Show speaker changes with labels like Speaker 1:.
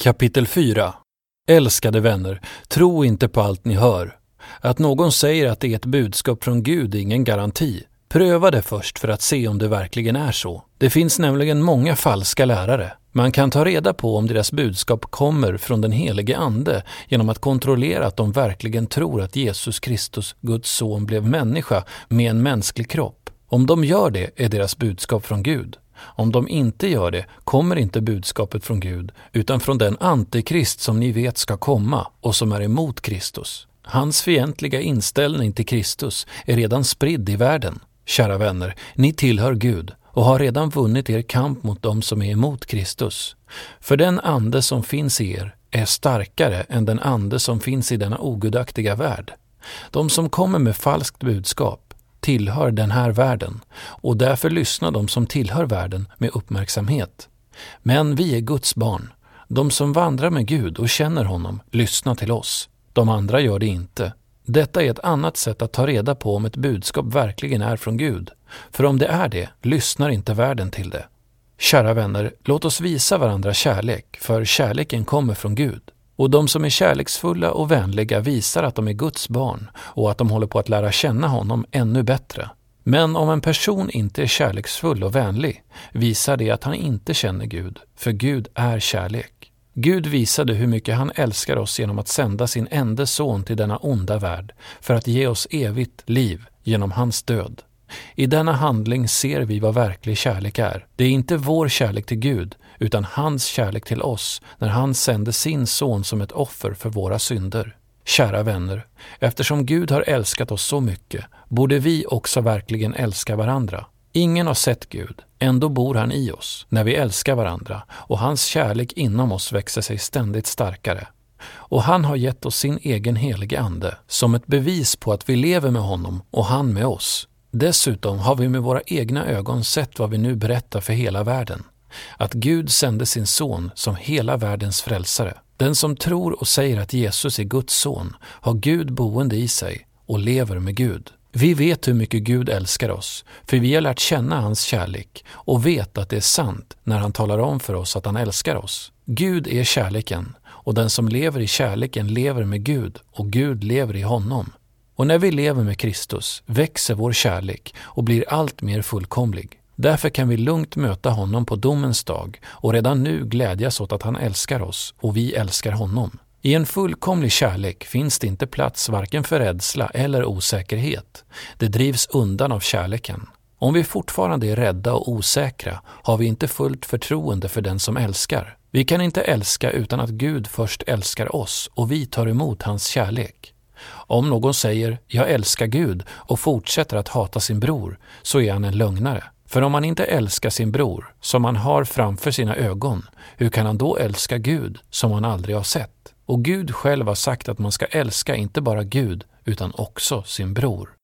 Speaker 1: Kapitel 4. Älskade vänner, tro inte på allt ni hör. Att någon säger att det är ett budskap från Gud är ingen garanti. Pröva det först för att se om det verkligen är så. Det finns nämligen många falska lärare. Man kan ta reda på om deras budskap kommer från den helige ande genom att kontrollera att de verkligen tror att Jesus Kristus, Guds son, blev människa med en mänsklig kropp. Om de gör det är deras budskap från Gud. Om de inte gör det kommer inte budskapet från Gud utan från den antikrist som ni vet ska komma och som är emot Kristus. Hans fientliga inställning till Kristus är redan spridd i världen. Kära vänner, ni tillhör Gud och har redan vunnit er kamp mot dem som är emot Kristus. För den ande som finns i er är starkare än den ande som finns i denna ogudaktiga värld. De som kommer med falskt budskap tillhör den här världen och därför lyssnar de som tillhör världen med uppmärksamhet. Men vi är Guds barn. De som vandrar med Gud och känner honom lyssnar till oss. De andra gör det inte. Detta är ett annat sätt att ta reda på om ett budskap verkligen är från Gud. För om det är det, lyssnar inte världen till det. Kära vänner, låt oss visa varandra kärlek, för kärleken kommer från Gud. Och de som är kärleksfulla och vänliga visar att de är Guds barn och att de håller på att lära känna honom ännu bättre. Men om en person inte är kärleksfull och vänlig visar det att han inte känner Gud, för Gud är kärlek. Gud visade hur mycket han älskar oss genom att sända sin enda son till denna onda värld för att ge oss evigt liv genom hans död. I denna handling ser vi vad verklig kärlek är. Det är inte vår kärlek till Gud utan hans kärlek till oss när han sände sin son som ett offer för våra synder. Kära vänner, eftersom Gud har älskat oss så mycket borde vi också verkligen älska varandra. Ingen har sett Gud, ändå bor han i oss när vi älskar varandra och hans kärlek inom oss växer sig ständigt starkare. Och han har gett oss sin egen helige ande som ett bevis på att vi lever med honom och han med oss. Dessutom har vi med våra egna ögon sett vad vi nu berättar för hela världen. Att Gud sände sin son som hela världens frälsare. Den som tror och säger att Jesus är Guds son har Gud boende i sig och lever med Gud. Vi vet hur mycket Gud älskar oss, för vi har lärt känna hans kärlek och vet att det är sant när han talar om för oss att han älskar oss. Gud är kärleken och den som lever i kärleken lever med Gud och Gud lever i honom. Och när vi lever med Kristus växer vår kärlek och blir allt mer fullkomlig. Därför kan vi lugnt möta honom på domens dag och redan nu glädjas åt att han älskar oss och vi älskar honom. I en fullkomlig kärlek finns det inte plats varken för rädsla eller osäkerhet. Det drivs undan av kärleken. Om vi fortfarande är rädda och osäkra har vi inte fullt förtroende för den som älskar. Vi kan inte älska utan att Gud först älskar oss och vi tar emot hans kärlek. Om någon säger jag älskar Gud och fortsätter att hata sin bror så är han en lögnare. För om man inte älskar sin bror som man har framför sina ögon, hur kan han då älska Gud som man aldrig har sett? Och Gud själv har sagt att man ska älska inte bara Gud utan också sin bror.